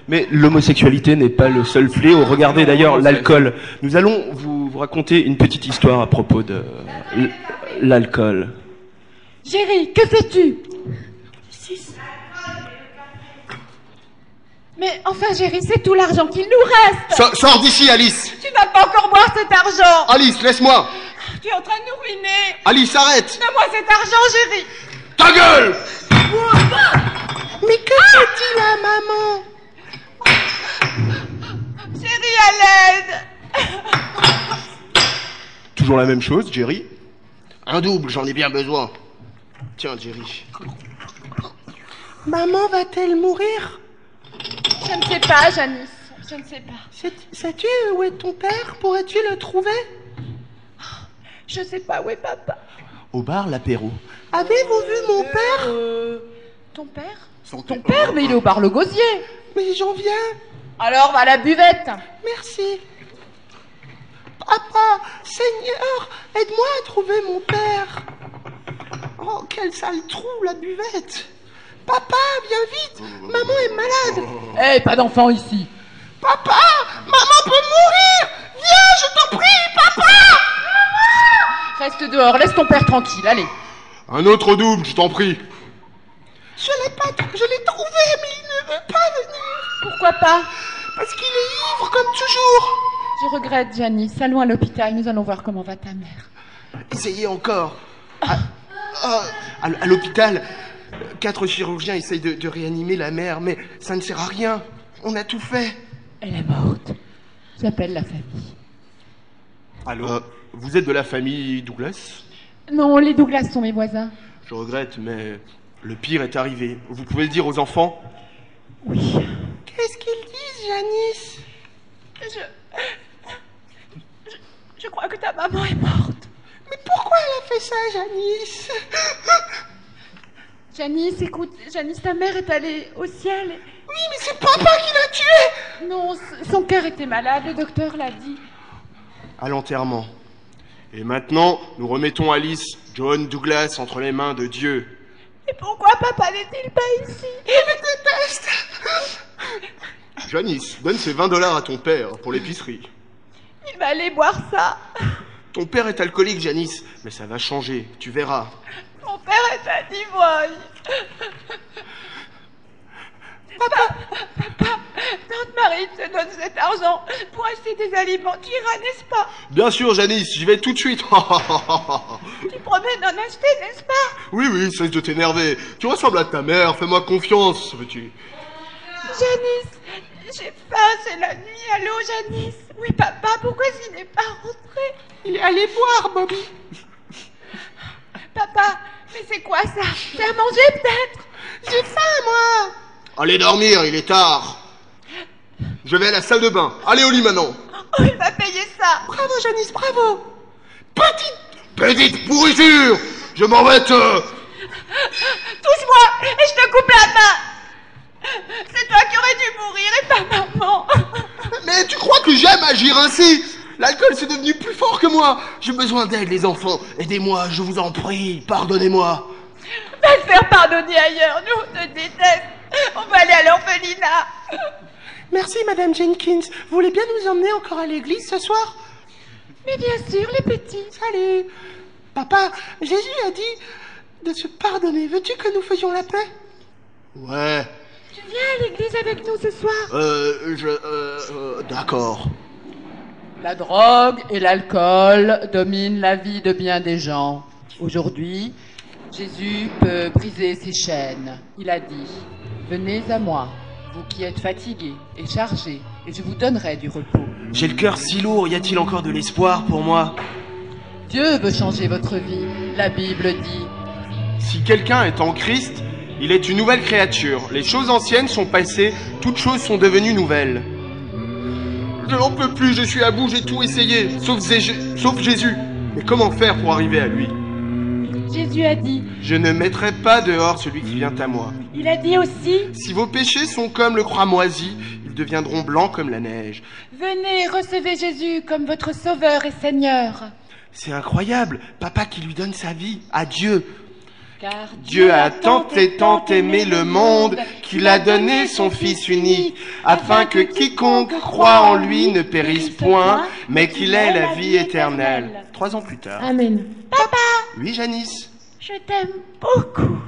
Mais l'homosexualité n'est pas le seul fléau. Regardez d'ailleurs l'alcool. Nous allons vous raconter une petite histoire à propos de l'alcool. Jerry, que fais-tu? Mais enfin, Jerry, c'est tout l'argent qu'il nous reste. Sors d'ici, Alice. Tu vas pas encore boire cet argent. Alice, laisse-moi. Tu es en train de nous ruiner. Alice, arrête. Donne-moi cet argent, Jerry. Ta gueule. Mais que fait-il à maman? Jerry, à l'aide. Toujours la même chose, Jerry? Un double, j'en ai bien besoin. Tiens, Jerry. Maman va-t-elle mourir? Je ne sais pas, Janice. Je ne sais pas. Sais-tu où est ton père? Pourrais-tu le trouver? Je sais pas où est papa. Au bar, l'apéro. Avez-vous vu mon père? Ton père? Ton Père, mais il est au bar Le Gosier. Mais j'en viens. Alors, va à la buvette. Merci. Papa, Seigneur, aide-moi à trouver mon père. Oh, quel sale trou, la buvette. Papa, viens vite. Maman est malade. Eh, pas d'enfant ici. Papa, maman peut mourir. Viens, je t'en prie, papa. Reste dehors, laisse ton père tranquille, allez. Un autre double, je t'en prie. Je l'ai trouvé, mais il ne veut pas venir. Pourquoi pas? Parce qu'il est ivre comme toujours. Je regrette, Janice. Allons à l'hôpital, nous allons voir comment va ta mère. Essayez encore. À l'hôpital, 4 chirurgiens essayent de réanimer la mère, mais ça ne sert à rien. On a tout fait. Elle est morte. J'appelle la famille. Allô? Vous êtes de la famille Douglas? Non, les Douglas sont mes voisins. Je regrette, mais le pire est arrivé. Vous pouvez le dire aux enfants? Oui. Qu'est-ce qu'ils disent, Janice? Je crois que ta maman est morte. Mais pourquoi elle a fait ça, Janice? Janice, écoute, Janice, ta mère est allée au ciel. Oui, mais c'est papa qui l'a tuée. Non, son cœur était malade, le docteur l'a dit. À l'enterrement. Et maintenant, nous remettons Alice, John Douglas entre les mains de Dieu. Et pourquoi papa n'est-il pas ici? Il me déteste. Janice, donne ces $20 à ton père pour l'épicerie. Il va aller boire ça. Ton père est alcoolique, Janice, mais ça va changer, tu verras. Mon père est un ivrogne. Papa, Tante Marie te donne cet argent pour acheter des aliments. Tu iras, n'est-ce pas? Bien sûr, Janice, j'y vais tout de suite. Tu promets d'en acheter, n'est-ce pas? Oui, cesse de t'énerver. Tu ressembles à ta mère, fais-moi confiance, veux-tu. Janice, j'ai faim, c'est la nuit. Allô, Janice? Oui, papa, pourquoi il n'est pas rentré? Il est allé boire, Bobby. Papa, mais c'est quoi ça? C'est à manger, peut-être? J'ai faim, moi. Allez dormir, il est tard. Je vais à la salle de bain. Allez au lit maintenant. Oh, il va payer ça. Bravo, Janice, bravo. Petite pourriture. Je m'en vais te... Touche-moi et je te coupe la main. C'est toi qui aurais dû mourir et pas maman. Mais tu crois que j'aime agir ainsi? L'alcool c'est devenu plus fort que moi. J'ai besoin d'aide, les enfants. Aidez-moi, je vous en prie. Pardonnez-moi. Va te faire pardonner ailleurs. Nous, on te déteste. On va aller à l'orphelinat. Merci, Madame Jenkins. Vous voulez bien nous emmener encore à l'église ce soir? Mais bien sûr, les petits. Salut. Papa, Jésus a dit de se pardonner. Veux-tu que nous faisions la paix? Ouais. Tu viens à l'église avec nous ce soir? D'accord. La drogue et l'alcool dominent la vie de bien des gens. Aujourd'hui, Jésus peut briser ses chaînes. Il a dit, venez à moi, vous qui êtes fatigués et chargés, et je vous donnerai du repos. J'ai le cœur si lourd, y a-t-il encore de l'espoir pour moi? Dieu veut changer votre vie, la Bible dit. Si quelqu'un est en Christ, il est une nouvelle créature. Les choses anciennes sont passées, toutes choses sont devenues nouvelles. Je n'en peux plus, je suis à bout, j'ai tout essayé, sauf Jésus. Mais comment faire pour arriver à lui? Jésus a dit, je ne mettrai pas dehors celui qui vient à moi. Il a dit aussi, si vos péchés sont comme le cramoisi, ils deviendront blancs comme la neige. Venez, recevez Jésus comme votre sauveur et Seigneur. C'est incroyable, papa qui lui donne sa vie à Dieu. Car Dieu a tant et tant aimé le monde qu'il a donné son Fils unique, afin que quiconque croit en lui ne périsse point, mais qu'il ait la vie éternelle. 3 ans plus tard. Amen. Oui, Janice. Je t'aime beaucoup.